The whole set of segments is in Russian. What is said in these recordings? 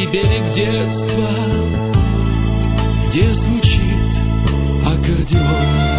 дальний берег детства, где звучит аккордеон.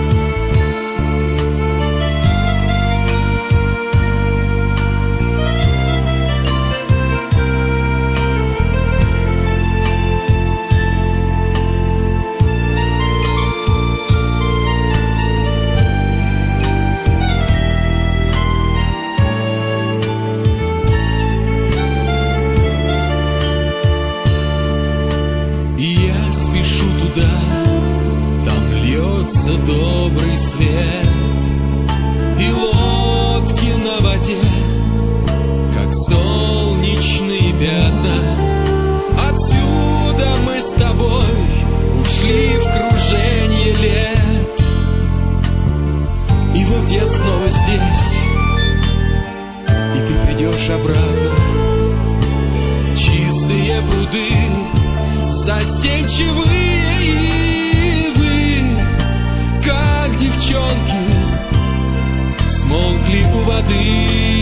Добрый свет и лодки на воде, как солнечные пятна. Отсюда мы с тобой ушли в кружение лет. И вот я снова здесь, и ты придешь обратно. Чистые пруды, застенчивые девчонки смолкли у воды.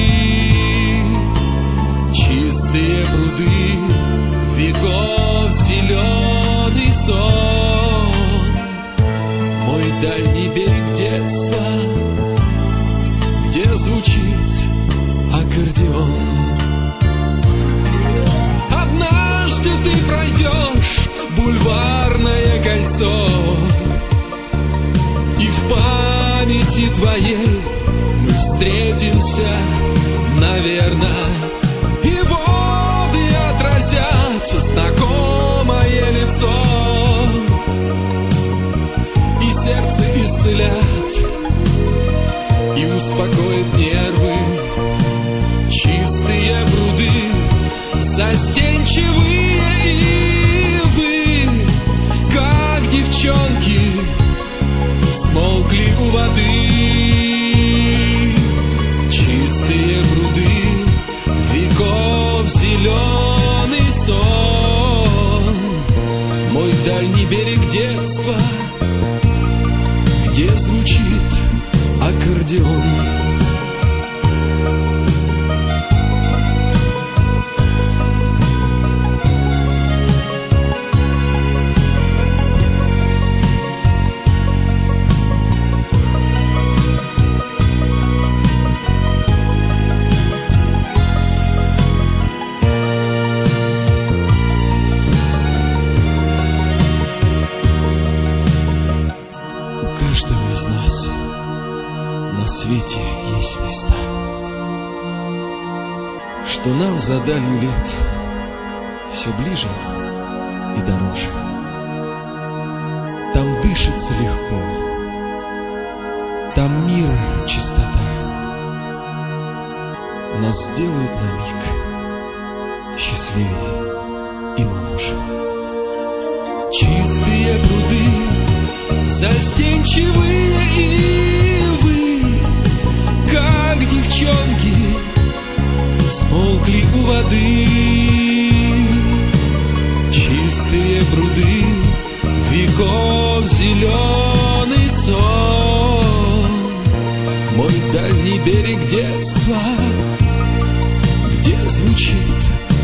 Чистые пруды, веков зеленый сон, мой дальний берег детства, где звучит аккордеон. Однажды ты пройдешь бульварное кольцо, и в памяти твоей мы встретимся, наверное, и воды отразят знакомое лицо, и сердце исцелят, и успокоит нервы. Чистые пруды, застенчивые ивы, как девчонки смолкли у воды. Чистые пруды, веков зеленый сон, мой дальний берег детства, где звучит аккордеон. Есть места, что нам за далью лет все ближе и дороже. Там дышится легко, там мир и чистота. Нас сделают на миг счастливее и моложе. Чистые пруды, застенчивые ивы, как девчонки смолкли у воды. Чистые пруды, веков зеленый сон, мой дальний берег детства, где звучит